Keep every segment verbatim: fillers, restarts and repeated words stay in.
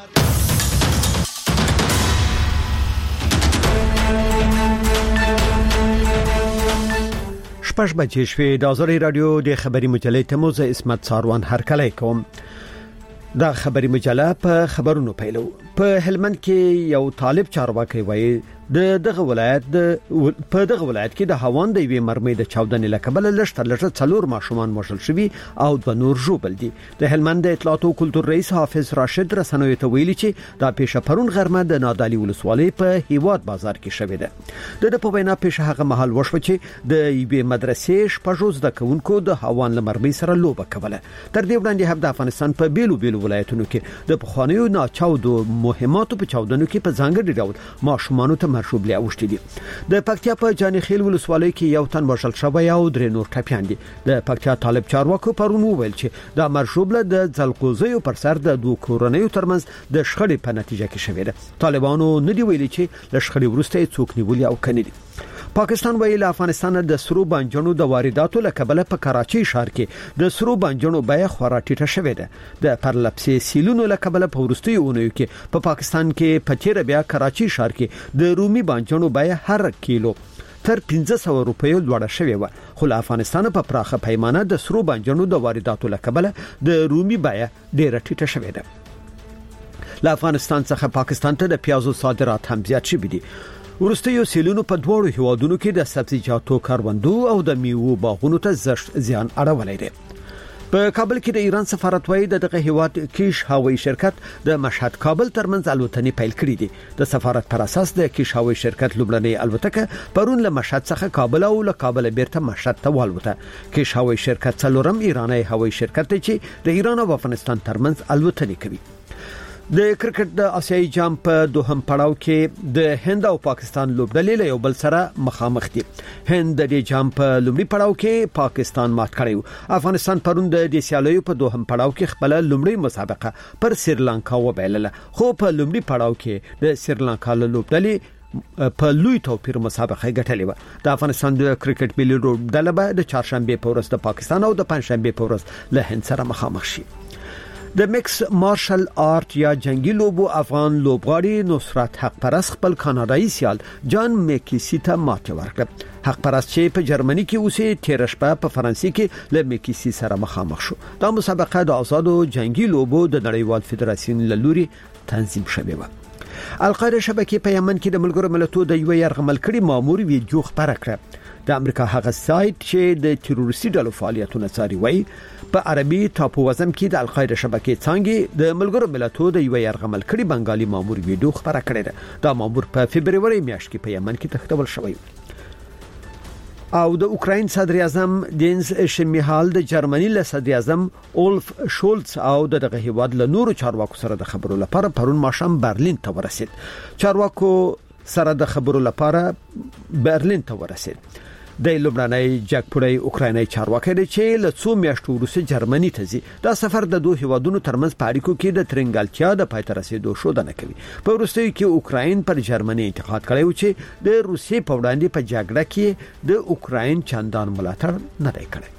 شپږ بجې شوې د آزادي رادیو د خبري مجلې ته موزه اسمت ساروان هرکلی کوم. دا خبري مجله په خبرونو پیلو. په هلمند کې یو طالب چارواکي وایي د دغه ولایت د په دغه ولایت کې د هاوان د وی مرمۍ د چاودنې لکبل لشتر لشتر څلور ماشومان مشل شوي او د نور جوبل دي. د هلمند د اطلاعات او کلتور رئیس حافظ راشد رسنوي ته ویلي چې دا پیښه پرون غرمه د نادالي ولسوالۍ په هیواد بازار کې شوې ده. د په وینا پیښه هغه محل وشو چې د یوې مدرسې شپږ زده کوونکو د هاوان لمرمۍ سره لوبه کوله. تر دې وړاندې هم د افغانستان په بیلو بیلو ولایتونو کې د پخوانیو ناچاودو مهماتو په چاودنو کې په ځانګړي ډول ماشومان ته مرشوبلي اوشتي دي. د پکتیا په جانخیل ولسوالۍ کې یو تن وژل شوی او درې نور ټپيان دي. د پکتیا طالب چارواکو پرون وویل چې د مرشوبله د ځلقوزیو پر سر د دوه کورنیو ترمنځ د شخړې په نتیجه کې شوې ده. طالبانو نه دی ویلي چې د شخړې وروسته څوک نیولي او کني دي. پاکستان ویل افغانستان د سرو بانجانو د وارداتو لکبله په کراچي ښار کې د سرو بانجانو بیه خورا ټیټه شوې ده. د پرلپسې سیلونو لکبله په ورستي اونیو کې په پا پاکستان کې په تیر بیا کراچي ښار کې د رومي بانجانو بیه هر کیلو تر پنځه سوه روپیو لوړه شوې و. خو افغانستان په پراخه پیمانه د سرو بانجانو د وارداتو لکبله د رومي بیه ډیره ټیټه شوې ده. له افغانستان څخه پاکستان ته د پیازو صادرات هم زیات شوي دي. ورستیو سیلونو په دوړو هیوادونو کې د سبزیجاتو کاروندو او د میوو باغونو ته زشت زیان اړولای دي. په کابل کې د ایران سفارت وایي د دغه هیواد کیش هوایي شرکت د مشهد کابل ترمنځ الوتنې پیل کړې دي. د سفارت پر اساس د کیش هوایي شرکت لوبلنې الوتکه پرون له مشهد څخه کابل او له کابل بیرته مشهد ته والوته. کیش هوایي شرکت څلورم ایرانی هوایي شرکت دی چې د ایران او افغانستان ترمنځ الوتنې کوي. د کرکټ د آسیایي جام په دوهم پړاو کې د هند او پاکستان لوبډلې له یو بل سره مخامخ دي. هند د جام په لومړي پړاو کې پاکستان مات کړی. افغانستان پرون د دې سیالیو په دوهم پړاو کې خپل لومړی مسابقه پر سریلانکا وبایلله. خو په لومړي پړاو کې د سریلانکا لوبډلې په لوی توپیر مسابقه ګټلې و. د افغانستان د کرکټ ملي لوبډله به د چهارشنبه په ورځ د پاکستان او د پنځشنبه په ورځ له هند سره مخامخ شي. د میکس مارشل آرت یا جنگي لوبو افغان لوبغاړي نصرت حق پرست خپل کاناډایي سیال جان میکیسی ته ماته ورکړه. حق پرست چې په جرمني کې اوسې تیر شپه په فرانسې کې له میکیسی سره مخامخ شو. دا مسابقه د آزادو جنگي لوبو د نړیوال فدراسیون له لوري تنظیم شوې و. القاعده شبکې په یمن کې د ملګرو ملتونو د یو یرغمل کړي مامور ویډیو خبره کړه. د امریکا هغه سایت چې د تروریستي ډلو فعالیتونه څاري وایي په عربي ټاپو وزم کې د القاعده شبکې څنګه د ملګرو ملتونو د یو یرغمل کړي بنگالي مامور ویډیو خبره کړې ده. دا مامور په فبرवरी میاشت کې په یمن کې تښتول شوی. او د اوکراین صدر اعظم دینس شمیهال د جرمني له صدر اعظم اولف شولز او دغه هیواد له نورو چارواکو سره د خبرو لپاره پرون ماښام برلین ته ورسید. چارواکو سره د خبرو لپاره برلین ته ورسید. د لوبناني جګپړی اوکرایني چارواکي دی چې له څو میاشتو وروسته جرمني ته ځي. دا سفر د دوه هیوادونو ترمنځ په اړیکو کې د ترنګالتیا د پای ته رسیدو شودنه کوي. په وروستیو کې اوکراین پر جرمني انتقاد کړی و چې د روسیې په وړاندې په جګړه کې د اوکراین چندان ملاتړ نه دی کړی.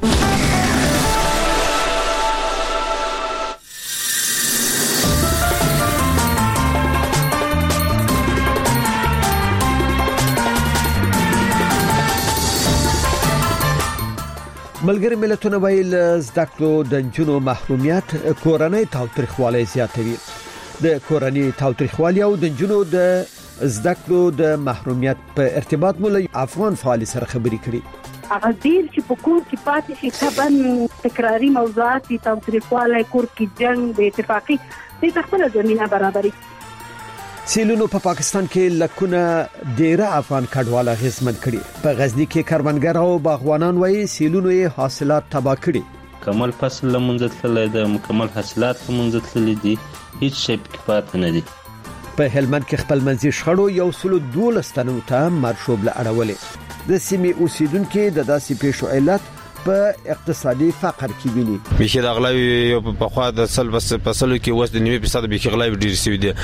ملګری ملتونه ویل زده کړو د جنونو محرومیت کورنۍ تاوتریخوالی زیاتوي. د کورنۍ تاوتریخوالی او د جنونو د زده کړو د محرومیت په ارتباط مو له افغان فعال سره خبرې کړې. هغه ډیر چې په کور کې پاتې شي طبعا تکراری موضوعات تاوتریخوالی کور کې جنگ د اتفاقی د خپل زمينه برابرۍ. سیلونو په پا پاکستان کې لکونه ډیره افغان کډواله غزمن کړي. په غزنی کې کروندګر او باغوانان وایي سیلونو یې حاصلات تباہ کړي. کمل فصل لمنځ تللی د مکمل حاصلات لمنځ تللی دي. هیڅ شی پکې پاتې نه دي. په هلمند کې خپل منځي شخړو یو سلو دولس تنو ته مرشوب لړولې. د سیمې اوسیدونکو د داسې پیښو علت په اقتصادي فقر کې ویني. بشي د اغلاوی په خوا د سل بس فصلو کې وس د نیمه فیصد به کې اغلاوی ډیر سوي دي.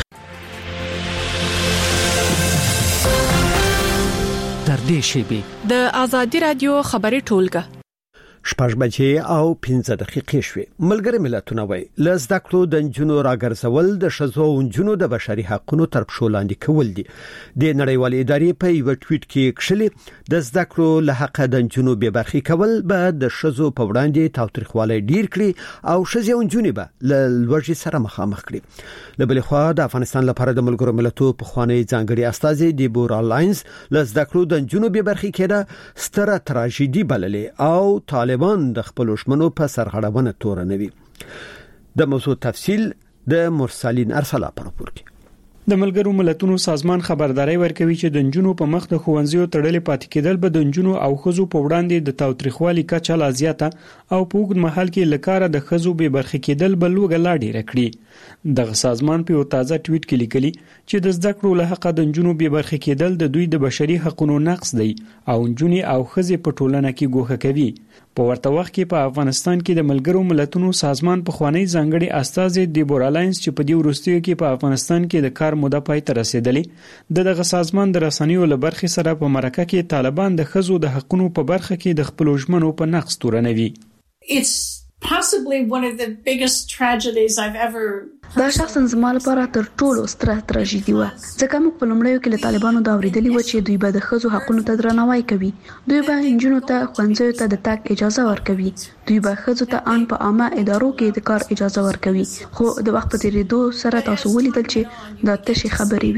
تر دې شی به د آزادي رادیو خبري ټولګه شپږ بجې او پنځه دقیقې شوې. ملګری ملتونه وایي ل زده کړو د نجونو راګرځول د ښځو او نجونو د بشري حقوقو تر پښو لاندې کول دي. د نړیوال ادارې په یو ټویټ کې کښلي د زده کړو له حق د نجونو بې برخې کول به د ښځو په وړاندې تاوتریخوالی ډیر کړي او ښځې او نجونې به له لوږې سره مخامخ کړي. له بل خوا د افغانستان لپاره د ملګرو ملتونو په خوانی ځانګړي استازي دیبورا لاینز ل زده کړو د نجونو بې برخې کېده ستره تراژیدي بللې او طالبان د خپل شمنو په سرغړونه تورنوي. د موضوع تفصیل د مرسلین ارسلا پر راپور کې. د ملګرو ملتونو سازمان خبرداري ورکوي چې د نجونو په مخ د ښوونځیو تړلې پاتې کېدل به د نجونو او ښځو په وړاندې د تاوتریخوالي کچه لا زیاته او په اوږد مهال کې لکاره د ښځو بې برخې کېدل به لوږه لا ډیره کړي. دغه سازمان په یو تازه ټویټ کې لیکلي چې د زده کړو له حق د نجونو بې برخې کېدل د دوی د بشري حقوقو نقض دی او نجونې او ښځې په ټولنه کې ګوښه کوي. په ورته وخت کې په افغانستان کې د ملګرو ملتونو سازمان په خوانی ځانګړي استازي دیبورا لاینز چې په دې وروستیو کې په افغانستان کې د کار موده پای ته رسیدلې د دغه سازمان د رسنیو له برخې سره په مرکه کې طالبان د ښځو د حقوقو په برخه کې د خپل ژمنو په نقض تورنوي. It's possibly one of the biggest tragedies I've ever دا شخصا زما لپاره تر ټولو ستره تراژیدي و ځکه موږ په لومړیو کې له طالبانو دا اوریدلي و چې دوی به د ښځو حقوقو ته درناوی کوي. دوی به نجونو ته ښوونځیو ته د تګ اجازه ورکوي. دوی به ښځو ته ان په عامه ادارو کې د کار اجازه ورکوي. خو د وخت په تیریدو سره تاسو ولیدل چې دا تشې خبرې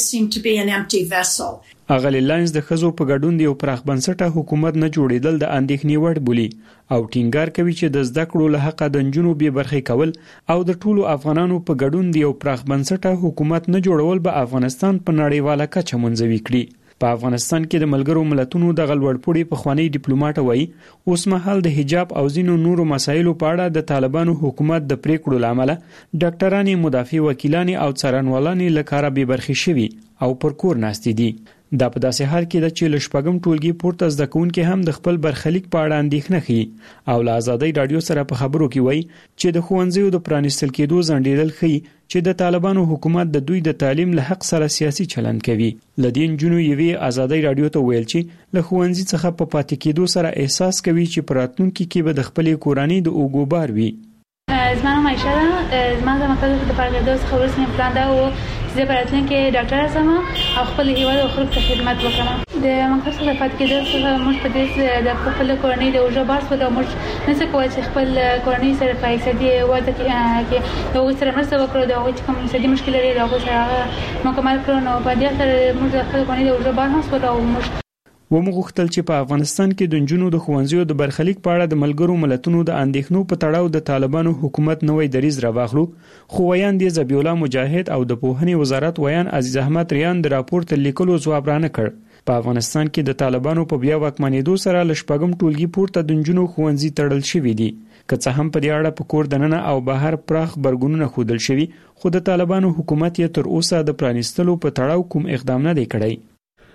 وي. اغلی لاینز د ښځو په ګډون د یو پراخ بنسټه حکومت نه جوړېدل د اندېښنې وړ بولي او ټینګار کوي چې د زده کړو له حق د نجونو بې برخې کول او د ټولو افغانانو په ګډون د یو پراخ بنسټه حکومت نه جوړول به افغانستان په نړیواله کچه منځوي کړي. په افغانستان کې د ملګرو ملتونو د غلوړپوړي په خوانی ډیپلوماټ وایي اوس مهال د حجاب او ځینو نورو مسایلو په اړه د طالبانو حکومت د پریکړو لامل ډاکټرانو مدافع وکیلان او څارنوالان له کاره بې برخې شوي او پر کور ناستې دي. دا په داسې حال کې د چې لشپګم ټولګي پورته زده کوونکي هم د خپل برخلیک په اړه اندېښنه ښيي او له آزادۍ رادیو سره په خبرو کې وایي چې د ښوونځیو د پرانیستل کېدو ځنډېدل ښيي چې د طالبانو حکومت د دوی د تعلیم له حق سره سیاسي چلند کوي. لدین جنو یوې آزادۍ رادیو ته ویل چې له ښوونځي څخه په پاتې کېدو سره احساس کوي چې په راتلونکي کې به د خپلې کورنۍ د اوږو بار وي. زما نوم عایشه ده. زما د مکتب د فارغېدو څخه وروسته مې پلان دا و چې زه په راتلونکي کې ډاکټره شم او خپل هیواد او خلکو ته خدمت وکړم. د مکتب څخه پاتې کېدو څخه موږ په دې د خپل کورنۍ د اوږو بار سو او موږ نشو کولی چې خپل کورنۍ سره په اقتصادي وضع کې د هغوی سره مرسته وکړو. د هغوی چې کوم اقتصادي مشکل لري د هغوی سره مکمل کړو. نو په دې سره موږ د خپل کورنۍ د اوږو بار هم سو او موږ ومغوښتل چې په افغانستان کې د نجونو د ښوونځیو د برخلیک په اړه د ملګرو ملتونو د اندېښنو په تړاو د طالبانو حکومت نوې دریز راواخلو. خو ویان دی ذبیح الله مجاهد او د پوهنې وزارت ویان عزیز احمد ریان د راپور ته لیکلو ځواب رانه کړ. په افغانستان کې د طالبانو په بیا واکمنېدو سره لشپګم ټولګي پورته د نجونو ښوونځي تړل شوي دي. که څه هم په دې اړه په کور دننه او بهر پراخ برګونونه ښودل شوي خو د طالبانو حکومت یې تر اوسه د پرانیستلو په تړاو کوم اقدام نه دی کړی.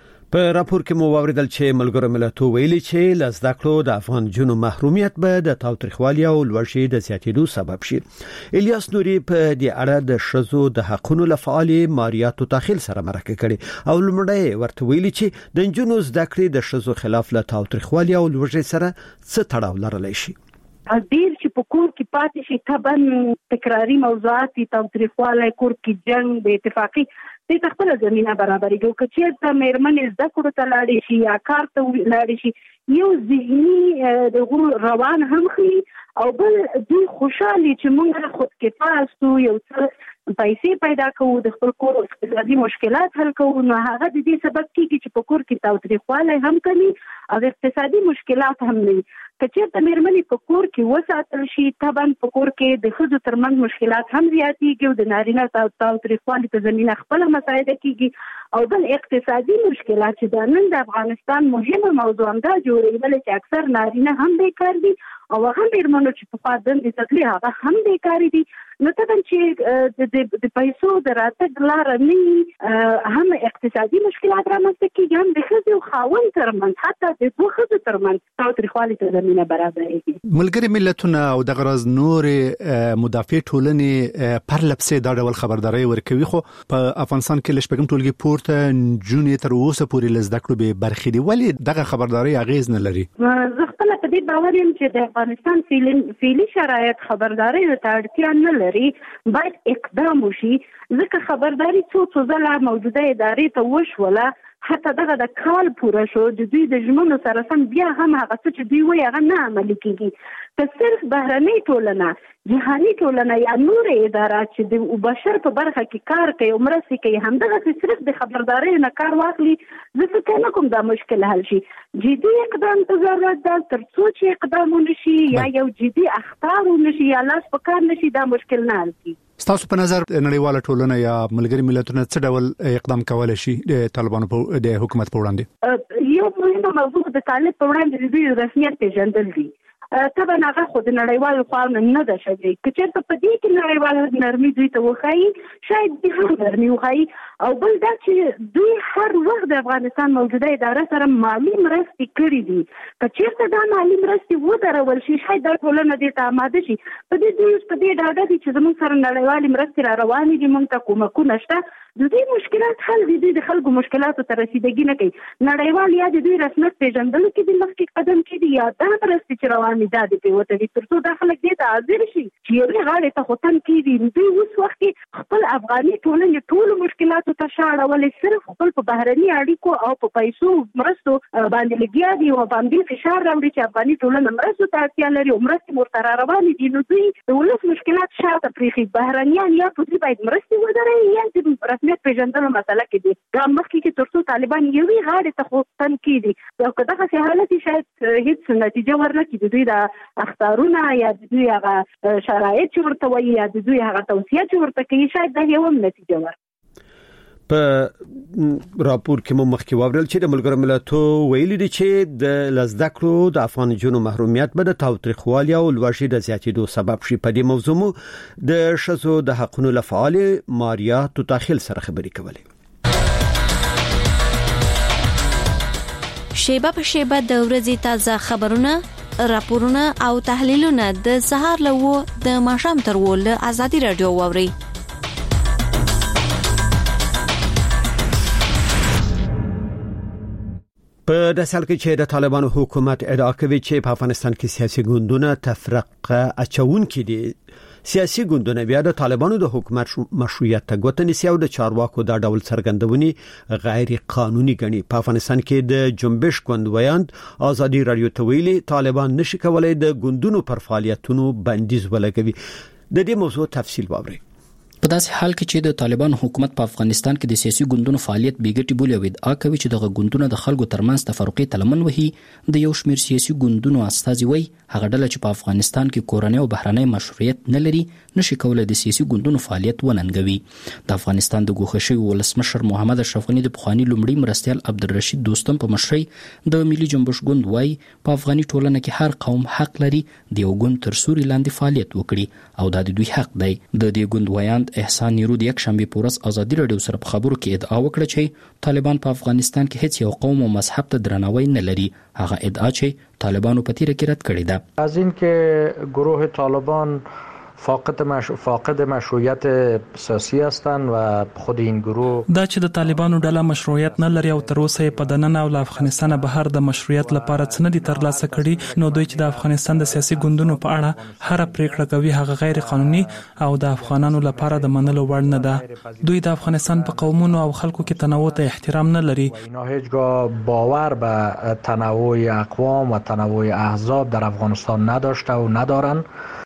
په راپور کې مو واوریدل چې ملګرو ملتونو ویلي چې ل زده کړو د افغان جنو محرومیت به د تاوتریخوالي او لوړشي د زیاتېدو سبب شي. الیاس نوري په دې اړه د ښځو د حقوقو لفعالي ماریاتو تاخیل سره مرکه کړي او لمړی ورته ویلي چې د جنو زده کړې د ښځو خلاف له تاوتریخوالي او لوړشي سره څه تړاو لرلی شي. ډیر چې په کور کې پاتې شي طبعا تکراری موضوعات تاوتریخوالی کور کې جنگ به اتفاقی دې تخپل زمينه برابرېږي. که چېرته مېرمنې زده کړو ته لاړې شي یا کار ته لاړې شي یو ذهني د روان هم خي او بل دوی خوشاله چې موږ خود کفایه سو یو څه پیسې پیدا کوو د خپل کور اقتصادي مشکلات حل کوو. نو هغه د دې سبب کیږي چې په کور کې تاوتریخوالی هم کمی او اقتصادي مشکلات هم نه. که چېرته مېرمنې په کور کې وساتل شي طبعا په کور کې د ښځو ترمنځ مشکلات هم زیاتېږي او د نارینه تاوتریخوالي په زمینه خپله مساعده کیږي او بل اقتصادي مشکلات چې د نن د افغانستان مهمه موضوع هم دا جوړېدل چې اکثر نارینه هم بیکار دي او هغه مېرمنو چې په خوا دندې تکلي هغه هم بیکاري دي. نو طبعا چې د پیسو د راتګ لاره نه هم اقتصادي مشکلات رامنځته کېږي هم د ښځې او خاوند ترمنځ حتی د دوه ښځو ترمنځ تاوتریخوالي ته زمینه برابرېږي. ملګري ملتونه او د غرض نور مدافع ټولنې پرله پسې دا ډول خبرداري ورکوي خو په افغانستان کې لشپګم ټولګي پورته نجونې تر اوسه پورې له زده کړو بې برخې دي. ولې دغه خبرداري اغیز نه لري؟ زه خپله په دې باور یم چې د افغانستان فعلي شرایط خبرداري ته اړتیا نه لري، باید اقدام وشي، ځکه خبرداري څو څو ځله موجوده ادارې ته وشوله، حتی دغه د کال پوره شو، د دوی د ژمنو سره سم بیا هم هغه څه چې دوی وایي هغه نه عملي کیږي. که صرف بهرنۍ ټولنه، جهاني ټولنه یا نور ادارات چې د بشر په برخه کې کار کوي او مرستې کوي همدغه صرف د خبردارۍ نه کار واخلي، زه فکر نه کوم دا مشکل حل شي. جدي اقدام ته ضرورت ده، تر څو چې اقدام ونشي یا یو جدي اخطار ونشي یا لاس په کار نشي، دا مشکل نه حل کیږي. ستاسو په نظر نړیواله ټولنه یا ملګری ملتونه څه ډول اقدام کولای شي د طالبانو په د حکومت په وړاندې؟ یو مهمه موضوع د طالب په وړاندې د دوی رسمیت پیژندل دي. طبعا هغه خو د نړیوالو خواو نه ده شوی، که چېرته په دې کې نړیوال نرمي دوی ته وښایي شاید دوی هم نرمي وښایي. او بل دا چې دوی هر وخت د افغانستان موجوده اداره سره مالي مرستې کړي دي، که چېرته دا مالي مرستې ودرول شي شاید دا ټولنه دې ته اماده شي. په دې دوی په دې ډاډه دي چې زموږ سره نړیوالې مرستې را روانې دي، موږ ته کومکونه شته، د دوی مشکلات حل دي، دوی د خلکو مشکلاتو ته رسیدګي نه کوي. نړیوال یا د دوی رسمیت پیژندلو کې د مخکې قدم کېږي یا دا مرستې چې روانې دا د پیوته دي، تر څو دا خلک دې ته حاضر شي چې یوې غاړې ته خو تن کېږي. دوی اوس وخت کې خپل افغاني ټولنې ټولو مشکلاتو ته شا اړولې، صرف خپل په بهرني اړیکو او په پیسو مرستو باندې لګیا دي او باندې فشار راوړي چې افغاني ټولنه مرستو ته اړتیا لري او مرستې ورته را روانې دي. نو دوی د ولس مشکلات شاته پرېښي، بهرنیان یا په دوی باید مرستې ودروي یا د رسمیت پیژندلو مسله کې دي. دا مخکې کې تر څو طالبان یوې غاړې ته خو تن کېږي او که دغسې حالت شاید هېڅ نتیجه ورنه کړي، د دوی د اخطارونه یا د دوی هغه شرایط چې ورته وایي یا د دوی هغه توصیه چې ورته کوي شاید دا یو هم نتیجه ورکړي. په راپور کې مو مخکې واورل چې د ملګرو ملتونو ویلي دي چې د لزده کړو د افغان جنو محرومیت به د تاوتریخوالي او لوړشي د زیاتېدو سبب شي. په دې موضوع مو د ښځو د حقوقو لفعال ماریا توتاخیل سره خبرې کولې. شیبه په شیبه د ورځې تازه خبرونه، راپورونه او تحلیلونه د سهار له د ماښام تر ول ازادي رادیو واوري. په داسې حال کې چې د طالبانو حکومت ادعا کوي چې په افغانستان کې سیاسي ګوندونه تفرقه اچونکي دي، سیاسي ګوندونه بیا د طالبانو د حکومت مشروعیت ته ګوته نیسي او د چارواکو دا ډول څرګندونې غیر قانوني ګڼي. په افغانستان کې د جنبش ګوند ویاند ازادي رادیو ته ویلي طالبان نشي کولای د ګوندونو پر فعالیتونو بندیز ولګوي. د دې موضوع تفصیل واورئ. په داسې حال کې چې د طالبان حکومت په افغانستان کې د سیاسي ګوندونو فعالیت بیګټي بولي او ادعا کوي چې دغه ګوندونه د خلکو ترمنځ تفرقې تلمن وهي، د یو شمېر سیاسي ګوندونو استازي وایي هغه ډله چې په افغانستان کې کورنۍ او بهرنۍ مشروعیت نه لري نشي کولای د سیاسي ګوندونو فعالیت وننګوي. د افغانستان د ګوښه شوي ولسمشر محمد اشرف غني د پخواني لومړي مرستیال عبدالرشید دوستم په مشرۍ د ملي جنبش ګوند وایي په افغاني ټولنه کې هر قوم حق لري د یو ګوند تر سوري لاندې فعالیت وکړي او دا د دوی حق دی. د دې ګوند ویاند احسان نیرو یک شنبه پورس ازادي رادیو سره په خبرو کې ادعا وکړه چې طالبان په افغانستان کې هیڅ یو قوم او مذهب ته درناوی نه لري. هغه ادعا چې طالبانو په تیره کې رد کړې ده. از این که گروه طالبان فاقد مش... فاقد مشروعیت سیاسی هستند و خود این گروه دا چې د طالبانو ډله مشروعیت نه لري او تر اوسه په دننه او افغانستان بهر د مشروعیت لپاره څه نه دي ترلاسه کړي، نو دوی چې د افغانستان د سیاسي ګوندونو په اړه هر پریکړه کوي هغه غیر قانوني او د افغانانو لپاره د منلو وړ نه ده. دوی د افغانستان په قومونو او خلکو کې تنوع ته احترام نه لري. اینا هیچگاه باور به تنوع اقوام و تنوع احزاب در افغانستان نداشته و ندارن.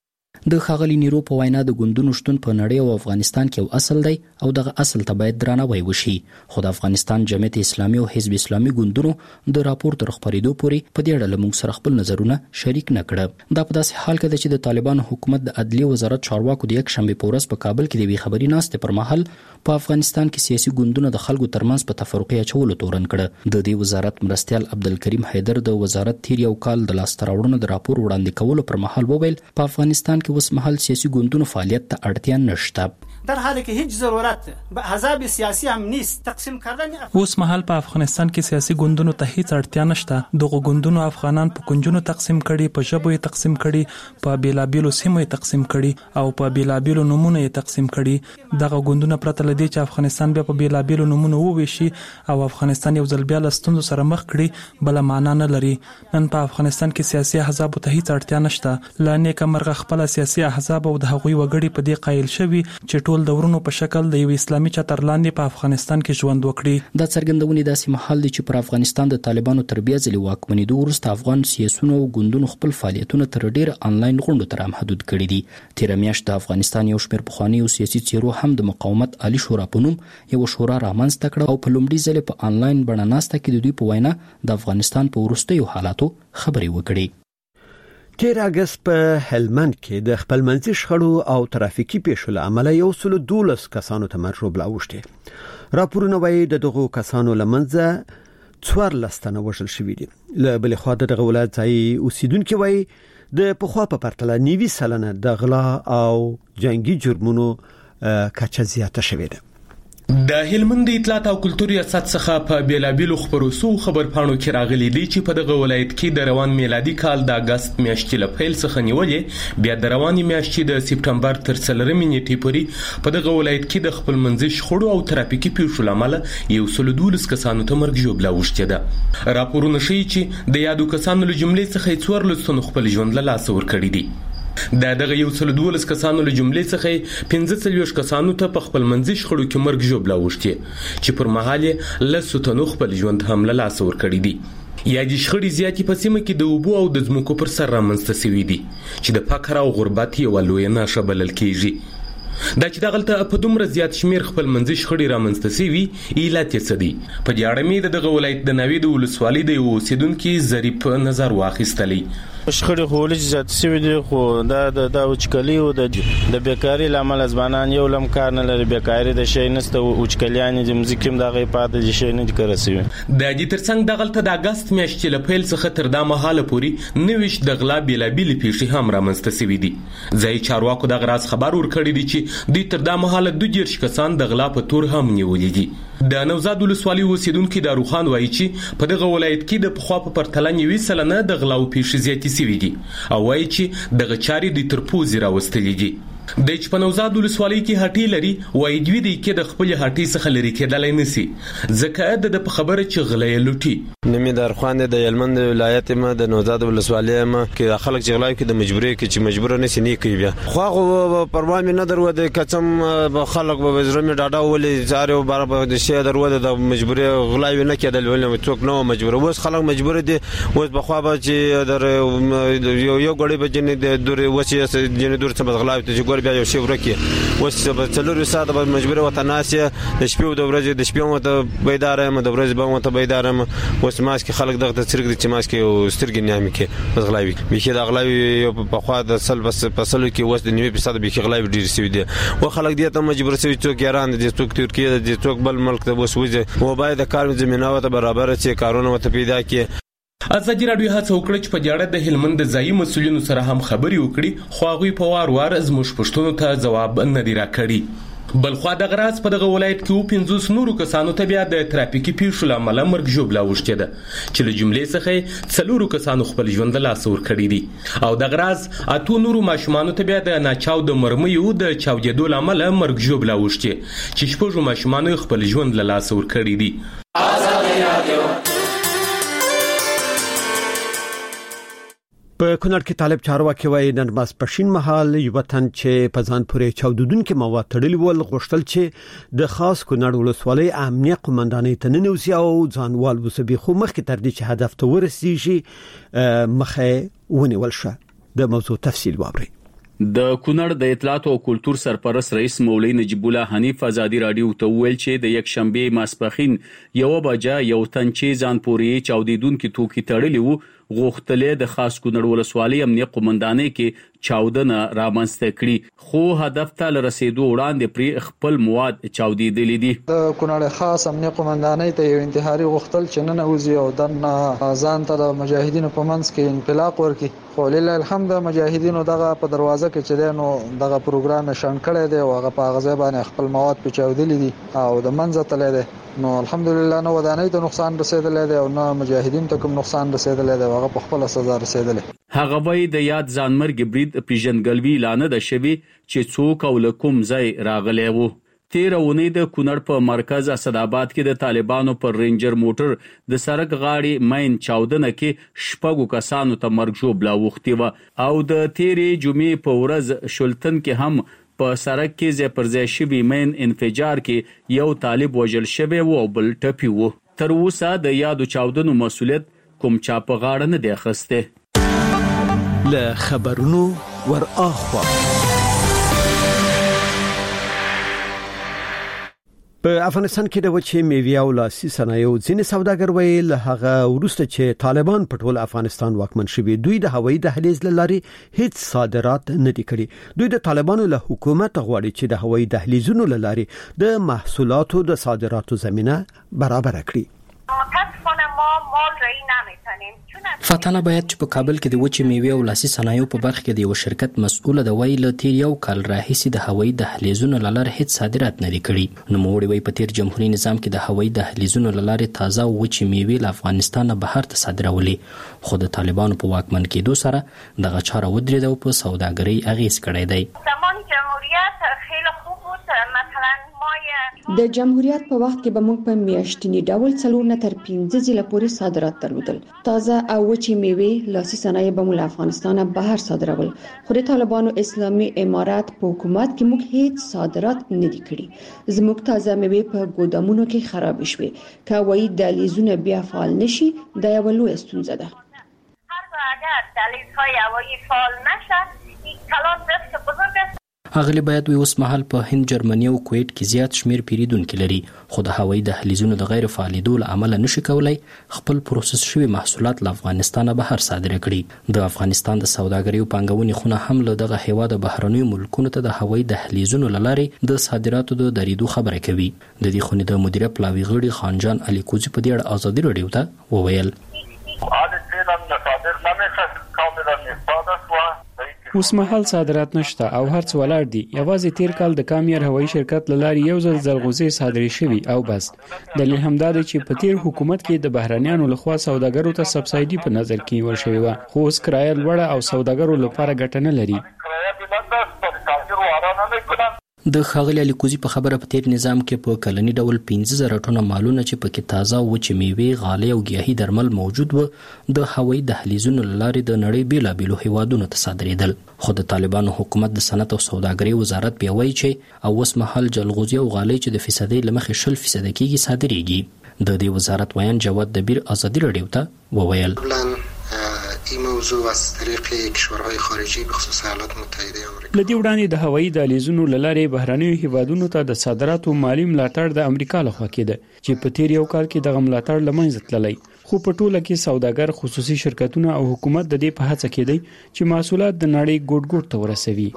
د ښاغلي نیرو په وینا د ګوندونو شتون په نړۍ او افغانستان کې یو اصل دی او دغه اصل ته باید درناوی وشي. خو د افغانستان جمعیت اسلامي او حزب اسلامي ګوندونو د راپور تر خبرېدو پورې په دې اړه له موږ سره خپل نظرونه شریک نه کړه. دا په داسې حال کې ده چې د طالبانو حکومت د عدلیې وزارت چارواکو د یک شنبه په ورځ په کابل کې د یوې خبري ناستې پر مهال په افغانستان کې سیاسي ګوندونه د خلکو ترمنځ په تفرقې اچولو تورن کړه. د دې وزارت مرستیال عبدالکریم حیدر د وزارت تیر یو کال د لاسته راوړنو د راپور وړاندې کولو پر مهال وویل په افغانستان کې اوس مهال سیاسي ګوندونو فعالیت ته اړتیا نشته. در حالی که هیچ ضرورت به احزاب سیاسی هم نیست تقسیم کردن. اوس مهال په افغانستان کې سیاسي ګوندونو ته هیڅ اړتیا نشته. دغه ګوندونو افغانان په کنجونو تقسیم کړي، په ژبو یې تقسیم کړي، په بیلابیلو سیمو یې تقسیم کړي او په بیلابیلو نومونو یې تقسیم کړي. دغه ګوندونه پرته لدی چې افغانستان بیا په بیلابیلو نومونو وویشي او افغانستان یو ځل بیا له ستونزو سره مخ کړي بل معنا نه لري. نن په افغانستان کې سیاسي احزاب ته هیڅ اړتیا نشته. لا نیکه مرغه خپل سیاسي احزاب او د هغوی وګړي په دې قایل شوي چې ټول دورونو په شکل د یو اسلامي چتر لاندې په افغانستان کې ژوند وکړي. دا څرګندونې داسې مهال دي چې پر افغانستان د طالبانو تر بیا ځلې واکمنېدو وروسته افغان سیاسيونو او ګوندونو خپل فعالیتونه تر ډیر انلاین غونډو ته محدود کړي دي. تیر میاشت د افغانستان یو شمېر پخوانیو سیاسي څیرو هم د مقاومت عالی شورا په نوم یو شورا رامنځته کړه او په لومړي ځل په انلاین بڼه ناسته کې د دوی په وینا د افغانستان په وروستیو حالاتو خبرې وکړي. تیر اگست په هلمند کې د خپلمنځي شخړو او ترافیکي پیښو له امله یو سل دولس کسانو ته مرګ ژوبله اوښتې. راپورونه وایي د دغو کسانو له منځه څوارلس تنه وژل شوي دي. له بلې خوا د دغه ولایت ځایي اوسیدونکي وایي د پخوا په پرتله نوي سلنه د غلا او جنگي جرمونو کچه زیاته شوې ده. د هلمند اطلاعات او کلتور ریاست څخه په بیلابیلو خبرو خبرپاڼو کې راغلي دي چې په دغه ولایت کې د روان میلادي کال د اگست میاشتې له پیل څخه نیولې بیا د روانې میاشتې د سپټمبر تر څلورمې نیټې پورې په دغه ولایت کې د خپلمنځي شخړو او ترافیکي پیښو له امله یو سل دولس کسانو ته مرګ ژوبله اوښتې ده. راپورونه ښیي چې د یادو کسانو له جملې څخه څوارلس تنو خپل ژوند له لاسه ورکړي دي. د دغه یو سل دولس کسانو له جملې څخه پنځه څلوېښت کسانو ته په خپلمنځي شخړو کې مرګ ژوبله اوښتې چې پر مهال یې لسو تنو خپل ژوند هم له لاسه ورکړي دي. یا د شخړې زیاتې په سیمه کې د اوبو او د ځمکو پر سر رامنځته شوي دي چې د فقر او غربت یوه لویه نښه بلل کېږي. دا چې دغلته په دومره زیات شمیر خپلمنځي شخړې رامنځته شوي علت یې څه دی؟ په دې اړه مې د دغه ولایت د ناوې د ولسوالۍ د یو اوسیدونکي ظریف نظر واخیستلی. شخړې خو ولې زیات شوي دي خو دا د وچکلي او د بیکاري له امله ځوانان یو لم کار نه لري. بیکاري د شی نسته، وچکلیانې د مځکې هم دغه پاتې دي، شی نه دي کړی شوي. د دې ترڅنګ دغلته د اګست میاشتې له پیل څخه تر دا مهاله پورې نویشت د غلا بېلابېلې پیښې هم رامنځته شوي دي. ځایي چارواکو دغه راز خبر ورکړی دی چې دوی تر دا مهاله دوه دېرش کسان د غلا په تور هم نیولي دي. د نوزاد ولسوالۍ اوسیدونکي داروخان وایي چې په دغه ولایت کې د پخوا په پرتله نوي سلنه د غلاو پیښې زیاتې شوي دي او وایي چې دغه چارې د تر پوزې راوستلې دي. د چې په نوزاد ولسوالۍ کې هټۍ لري وایي دوی د کې د خپل هټۍ څخه لرې کېدلی نشي ځکه د په خبره چې غلا یې لوټي. نمې دارخوان د هلمند ولایت ما د نوزاد ولسوالۍ ما کې خلک چې غلا کوي د مجبورې کې چې مجبور نه سي نه کوي. بیا خو هغه پروا مې نه درو د کچم خلک به زړه مې ډاډه ولې زارو بار د شی درو د مجبورې غلا نه کېدل ولې څوک نو مجبور اوس خلک مجبور دي. اوس بخوا به چې در یو یو غړي به جن د دور وسی جن دور څخه غلا ته ګور بیا یو شی ورکی اوس په څلور ساعت به مجبور وته ناسه د شپې د ورځې د شپې مته بیدار یم د ورځې به مته بیدار یم. اوس ماس کې خلک دغه څرګ د چې ماس کې سترګې نیامي کې بس غلاوي به د غلاوي په خوا د سل بس فصلو کې اوس د نیمه فیصد به غلاوي ډیر شوی دي او خلک دې ته مجبور شوی څوک ایران دي څوک ترکیه دي څوک بل ملک ته اوس وځي او باید د کار زمينه وته برابر چې کارونه وته پیدا کړي. ازادي راډیو هڅه وکړه چې په دې اړه د هلمند د ځایي مسؤلینو سره هم خبرې وکړي خو هغوی په وار وار زموږ پوښتنو ته ځواب نه دی راکړی. بلخوا دغه راز په دغه ولایت کې پنځوس نورو کسانو ته بیا د ترافیکي پیښو له امله مرګ ژوبله اوښتې ده چې له جملې څخه څلورو کسانو خپل ژوند له لاسه ورکړي دي او دغه راز اتو نورو ماشومانو ته بیا د ناچاو د مرمیو د چاودېدو له امله مرګ ژوبله اوښتې چې شپږو ماشومانو خپل ژوند له لاسه ورکړي دي. ازادي راډیو په کونړ کې طالب چارواکي وایي نن ماسپښین مهال یو تن چې په ځان پورې چاودونکو مواد تړلي ول غوښتل چې د خاص کونړ ولسوالۍ امنیه قومندانۍ ته ننوځي او ځانوال وسبي خو مخکې تر دې چې هدف ته ورسیږي مخه ونیول شو. د موضوع تفصیل واورئ. د کونړ د اطلاعات او کلتور سرپرست رئیس مولوی نجیب الله حنیف ازادي راډیو ته ویل چې د یک شنبه ماسپښین یو بجا یو تن چې ځان پورې چاودیدونکو توکي تړلی وو غوښتلې د خاص کونړ ولسوالۍ امنیه قومندانۍ کې چاودنه رامنځته کړي، خو هدف ته لرسېدو وړاندې پرې خپل مواد چاودېدلي دي. د کونړ خاص امنیه قومندانۍ ته یو انتحاري غوښتل چې نن اوزي او دنه ځان ته د مجاهدینو په منځ کې انفلاق ورکړي، خو لله الحمد مجاهدینو دغه په دروازه کې چې دنو دغه پروګرام شان کړی دی او هغه په غزا باندې خپل مواد په چاودلي دي او د منځ ته لید نو الحمدلله نو ودانۍ ته نقصان رسیدلی دی او نه مجاهدین ته کوم نقصان رسیدلی دی، هغه په خپل سزا رسیدلی. هغه وایي د یاد ځانمرګ برید پیژندګلوي اعلان ده شوی چې څوک او له کوم ځای راغلی وو. تیر اونۍ د کونړ په مرکز اسداباد کې د طالبانو پر رینجر موټر د سړک غاړې مین چاودنه کې شپږو کسانو ته مرګ ژوبله اوښتې وه او د تیرې جمعې په ورځ شلتن کې هم په سړک کې ځای پر ځای شوي مین انفجار کې یو طالب وژل شوی و او بل ټپي و. تر اوسه د یادو چاودنو مسؤلیت کوم چا په غاړه نه دی اخیستی. له خبرونو ور اخوا په افغانستان کې د وچې میوې او لاسي صنایعو ځینې سوداګر ویل هغه وروسته چې طالبان په ټول افغانستان واکمن شوي دوی د هوایي دهلیز له لارې هیڅ صادرات نه دي کړي. دوی د طالبانو له حکومت غواړي چې د هوایي دهلیزونو له لارې د محصولاتو د صادراتو زمینه برابر کړي. فاتاله باید چې په کابل کې د وچې میوې او لاسي صنایعو په برخه کې د یو شرکت مسؤله د ویل تیر یو کال راهیسې د هوایي دهلیزونو له لارې هیڅ صادرات نه دي کړي. نو موړي وی په تیر جمهوریت نظام کې د هوایي دهلیزونو له لارې تازه وچې میوې له افغانستان بهر ته صادرولې، خو د طالبانو په واکمن کېدو سره دغه چاره ودرېده او په سوداګرۍ اغیز کړی دی. د جمهوریت په وخت کې به موږ په میاشتنی ډول څلور نه تر پنځه ځله پورې صادرات درلودل. تازه او وچې میوې لاسي صنایع به موږ له افغانستان بهر صادرول، خو د طالبانو اسلامي امارات په حکومت کې موږ هیڅ صادرات نه دي کړي. زموږ تازه میوې په ګودامونو کې خراب شوي، که وایي دهلیزونه بیا فعال نشي دا یو لوی ستونزه ده. اگر دهلیزهای هوایی فعال نشه این کلان رفت بزرگ است. اغلی باید وي اوس مهال په هند، جرمني او کویت کې زیات شمیر پیریدونکو لري، خو د هوایي دهلیزونو د غیر فعالیدو له امله نشي کولای خپل پروسس شوي محصولات له افغانستان بهر صادره کړي. د افغانستان د سوداګرۍ او پانګونې خونه هم له دغه هیواد بهرنیو ملکونو ته د هوایي دهلیزونو له لارې د صادراتو د درېدو خبره کوي. د دې خونې د مدیریت پلاوي غړي خانجان علي کوزي په دې اړه ازادي راډیو ته وویل. اوس مهال صادرات نشته او هرڅ ولاړ دي. یوازې تیر کال د کامیر هوایي شرکت لاري یو ځل زلغوزي صادرې شوي او بس. دلیل همدا دی چې په تیر حکومت کې د بهرانيانو لخوا سوداګرو ته سبسایډي په نظر کې ورشوي و، خو اوس کرایه لوړه او سوداګرو لپاره ګټه نه لري. د ښاغلي علي کوزي په خبره په تیر نظام کې په کلني ډول پنځه زره ټنه مالونه چې پکې تازه وچې میوې، غالۍ او ګیاهي درمل موجود و د هوایي دهلیزونو له لارې د نړۍ بیلابیلو هیوادونو ته صادرېدل. خو د طالبانو حکومت د صنعت او سوداګرۍ وزارت بیا وایي چې او اوس مهال جلغوزي او غالۍ چې د فیصدۍ له مخې شل فیصده کېږي صادرېږي. د دې وزارت ویان جواد دبیر ازادي راډیو ته وویل. این موضوع از طریق کشورهای خارجی به خصوص ایالات متحده آمریکا لدی وړاندې د هوایي دهلیزونو له لارې بهرنیو هیوادونو ته د صادراتو مالی ملاتړ د امریکا لخوا کېده چې په تیر یو کال کې دغه ملاتړ له منځه تللی، خو په ټوله کې سوداګر، خصوصي شرکتونه او حکومت د دې په هڅه کې دی چې محصولات د نړۍ ګوټ ګوټ ته ورسوي.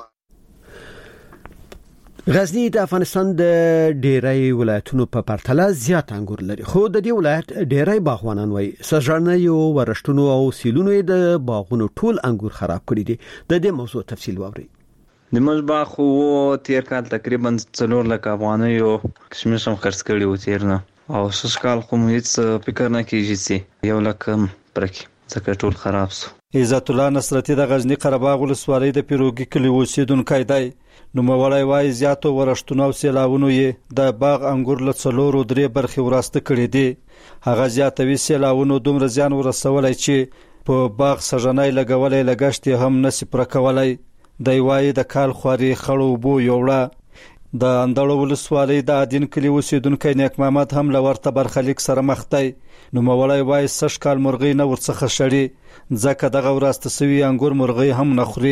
غزنی د افغانستان د ډیری ولایتونو په پرتله زیات انګور لري، خو د دې ولایت ډیری باغوانان وایي سږنیو ورښتونو او سیلونو د باغونو ټول انګور خراب کړي دي. د دې موضوع تفصیل واورئ. د موږ باغ خو تیر کال تقریبا څلور لک افغانیو کشمش هم خرڅ کړي و تیر نه، او شش کال خو مو هیڅ فکر نه کیږي چې یو لک پرکی ځکه ټول خراب سو. عزت الله نصرتی د غزنی قره باغ ولسوالۍ د پیروګي کلی اوسیدونکی دی. نو موړی وای زیاتو ورښتونو او سیلاونو یې د باغ انګور له څلورو درې برخې وراسته کړي دي. هغه زیاتوي سیلاونو دومره زیان ورسولای چې په باغ سږنی لګولای لګښت هم نسی پر کولای. دی وای د کال خوري خړو بو یوړه د اندړو ولسوالۍ د ادین کلی اوسیدونکی نیک محمد هم لورته برخلیک سره مخ دی. نو موړی وای سش کال مرغۍ نه ورڅخه شړي ځکه دغه وراسته سوي انګور مرغۍ هم نه خوري.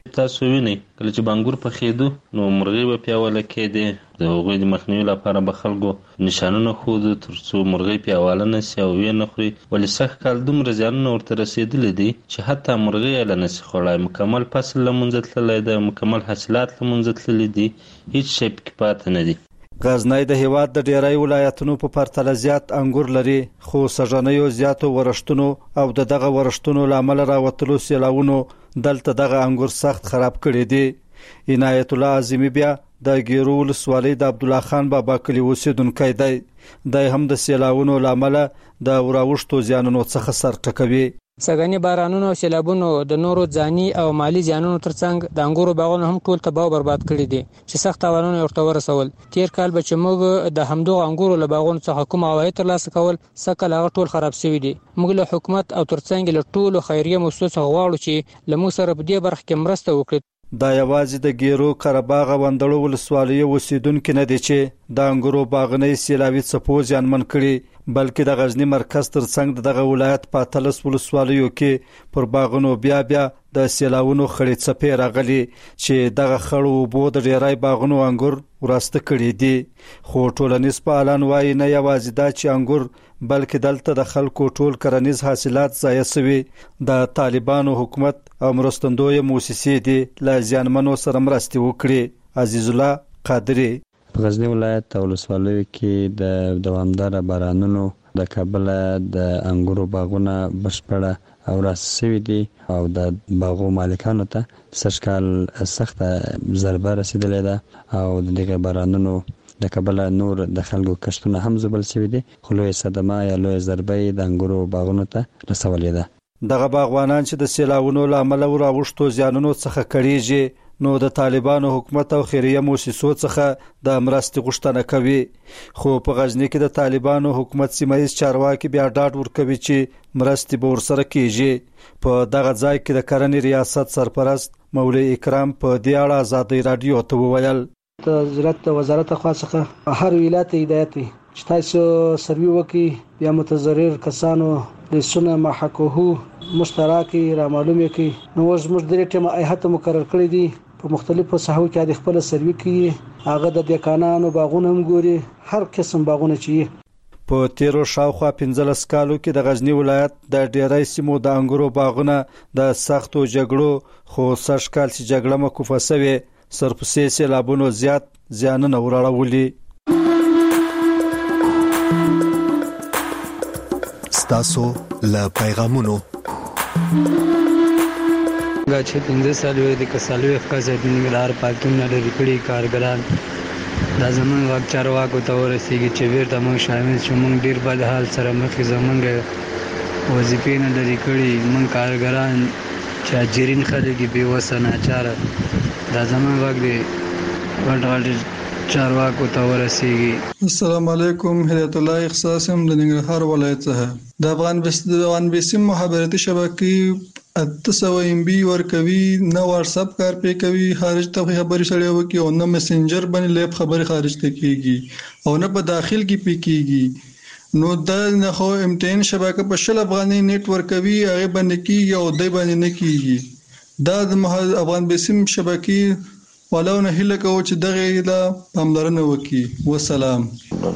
تاسو وینئ کله چې بانګور پخېدو نو مرغۍ به پیاوله کېدې، د هغوی د مخنیوي لپاره به خلکو نشانونه ښودل تر څو مرغۍ پیاوله نه شي او ویې نه خوري. ولې سږ کال دومره زیانونه ورته رسېدلي دي چې حتی مرغۍ یې له نشي خوړلی، مکمل فصل له منځه تللی دی، مکمل حاصلات له منځه تللي دي، هیڅ شی پکې پاتې نه دي. غزنی د هیواد د ډیری ولایتونو په پرتله زیات انګور لري، خو سږنیو زیاتو ورښتونو او د دغه ورښتونو له امله راوتلو سیلاوونو دلته دغه انګور سخت خراب کړي دي. عنایت الله اعظمي بیا د ګیرو ولسوالۍ د عبدالله خان بابا کلي اوسېدونکی دی. دی هم د سیلاوونو له امله د راوښتو زیانونو څخه سر ټکوي. سږني بارانونو او سیلابونو د نورو ځاني او مالی زیانونو ترڅنګ د انګورو باغونه هم ټول تباہ او برباد کړي دي چې سخت تاوانونه ورته ورسول. تیر کال به چې موږ د همدغو انګورو له باغونو څخه کوم عواید ترلاسه کول، سږکال هغه ټول خراب شوي دي. موږ له حکومت او ترڅنګ له ټولو خیریه مؤسسو څخه غواړو چې له موږ سره په دې برخه کې مرسته وکړي. دا یوازې د ګیرو قرهباغ او اندړو ولسوالیو اوسیدونکي نه دي چې د انګورو باغنۍ سیلابي څپو زیانمن کړي، بلکې د غزنی مرکز ترڅنګ دغه ولایت په اتلس ولسوالیو کې پر باغونو بیا بیا د سیلاوونو خړې څپې راغلي چې دغه خړو اوبو د ډیری باغونو انګور وراسته کړي دي. خو ټولنیز فعالان وایي نه یوازې دا چې انګور بلکې دلته د خلکو ټول کرنیز حاصلات ضایع شوي. د طالبانو حکومت او مرستندوی موسسې دي له زیانمنو سره مرستې وکړي. عزیز الله قادری. په غزنی ولایت او ولسوالیو کې د دوامداره بارانونو د کابل د انګورو باغونه بشپړه او راسوي دي او د باغو مالکانو ته سږ کال سخته ضربه رسیدلې ده او د دغه بارانونو د کابل نور د خلکو کښتونه هم زبل شوي دي، خو لویه صدمه یا لویه ضربه د انګورو باغونو ته رسولې ده. دغه باغوانان چې د سیلاوونو له امله راوښتو زیانونو څخه کړیږي نو د طالبانو حکومت او خیریه مؤسسو څخه د مرستې غوښتنه کوي. خو په غزنی کې د طالبانو حکومت سیمایي چارواکي بیا ډاډ ورکوي چې مرستې به ورسره کیږي. په دغه ځای کې د کرنې ریاست سرپرست مولوی اکرام په دې اړه آزادۍ رادیو ته وویل. د زراعت وزارت خوا څخه هر ولایت هدایت دی چې تاسو سروي وکړي، بیا متضرر کسانو لیسونه محققو مشترکي را معلومه کی. نو زموږ د ټیم ایهات مقرر کړی دي په مختلفو ساحو کې د خپل سروي کوي، هغه د دکانانو باغونه هم ګوري، هر قسم باغونه چې په تیرو شاوخوا پنځلس کالو کې د غزنی ولایت د ډیری سیمو د انګورو باغونه د سختو جګړو خو سږ کال چې جګړه موقوفه شوه سرپسې سیلابونو زیات زیانونه وراړولي. ستاسو له پیغامونو دا چې پنځه سال وې د کسالو افکاسه د نګلار پاتون نه لري کړي کارګران دا زمون وخت چارواکو ته ورسیږي چې ورته موږ شامل شو. موږ ډیر بد حال سره مخ زمونږ وظیفې نه لري کړي، موږ کارګران چې اجرین خلک به وسنه چاره دا زمون وخت دی ورته چارواکو ته ورسیږي. السلام علیکم، هدایت الله اختصاصم د ننګرهار ولایت څخه. د افغان افغان بیسیم مخابراتي شبکې اته سوه ام بي ورکوي، نه واتس اپ کار پې کوي، خارج ته خبرې سره وکي او نه میسنجر باندې لیب خبرې خارج ته کیږي او نه په داخل کې پې کیږي. نو دا نه خو امتحان شبکه په شل افغاني نیټ ورکوي، هغه باندې کیږي او دای باندې نه کیږي. دا د افغان بیسیم شبکې ولونه هله کو چې دغه لا پاملرنه وکي. والسلام.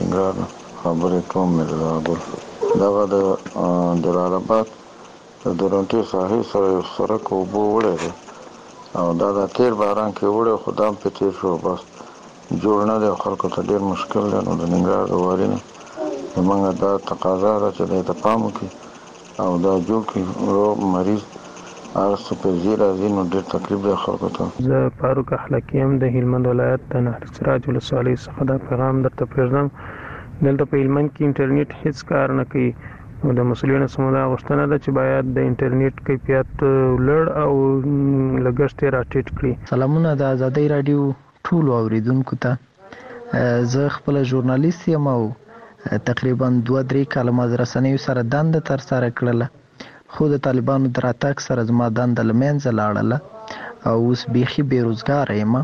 خبرې کوم مې دغه د دلالاباد د دورنټي ساحل سره سرک وبو وړه او دا د تیر باران کې وړه خدام په تیر شو، بس جوړ نه دی، خلکو ته ډیر مشکل دی. نو د ننګرهار د وارینه زمونږ دا تقاضا ده چې د پام وکړي او دا جوړ کړي ورو مریض ارسو په زیر ازینو ډیر تکلیف دی خلکو ته. زه فاروق اخلاقی هم د هلمند ولایت د نهر سراج ولسوالۍ څخه دا پیغام درته پرېږدم. دلته په هلمند کې انټرنیټ هیڅ کار نه کوي. د مسؤلینو سمونه غوښتنه ده چې باید د انټرنیټ کیفیت لوړ او لګښت یې راټیټ کړي. سلامونه د آزادۍ رادیو ټولو اوریدونکو ته. زه خپل ژورنالیست یم او تقریبا دوه درې کاله ما د رسنیو سره دنده ترسره کړله، خو د طالبانو د راتګ سره زما دنده له منځه لاړله او اوس بیخي بېروزګاره یم.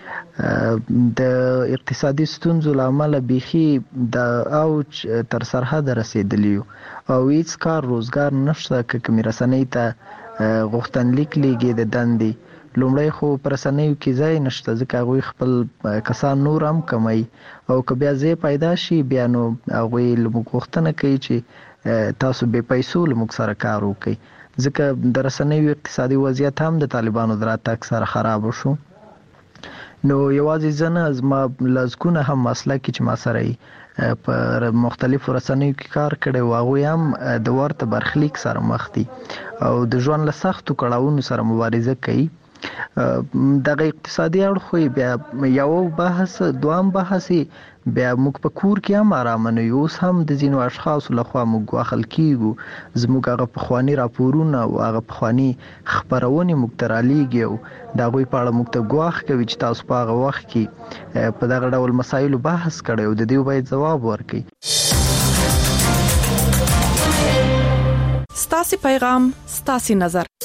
د اقتصادي ستونزو له امله بیخي د اوج تر سرحده رسېدلي یو او هیڅ کار روزګار نشته. که کومې رسنۍ ته غوښتنلیک لیږي د دندې لومړی خو پرسنیو کې ځای نشته ځکه هغوی خپل کسان نور هم کموي او که بیا ځای پیدا شي بیا نو هغوی له موږ غوښتنه کوي چې تاسو بې پیسو له موږ سره کار وکړئ ځکه د رسنیو اقتصادي وضعیت هم د طالبانو د راتګ سره خراب شو. نو یوازې زه نه زما لزګونه هم مسلکي چې ما سره یې په مختلفو رسنیو کې کار کړی و هغوی هم د ورته برخلیک سره مخ دي او د ژوند له سختو کړاوونو سره مبارزه کوي. دغه اقتصادي اړخ بیا یو بحث دوام بحث بیا موږ په کور کې هم آرام نه یو اوس هم د ځینو اشخاصو لخوا موږ واخل کیږو زموږ هغه پخواني راپورونه او هغه پخواني خبرونه موږ ته رالیږي او د هغوی په اړه موږ ته ګواښ کوي چې تاسو په هغه وخت کې په دغه ډول مسایلو بحث کړی او د دې باید ځواب ورکړي. ستاسو پیغام ستاسو نظر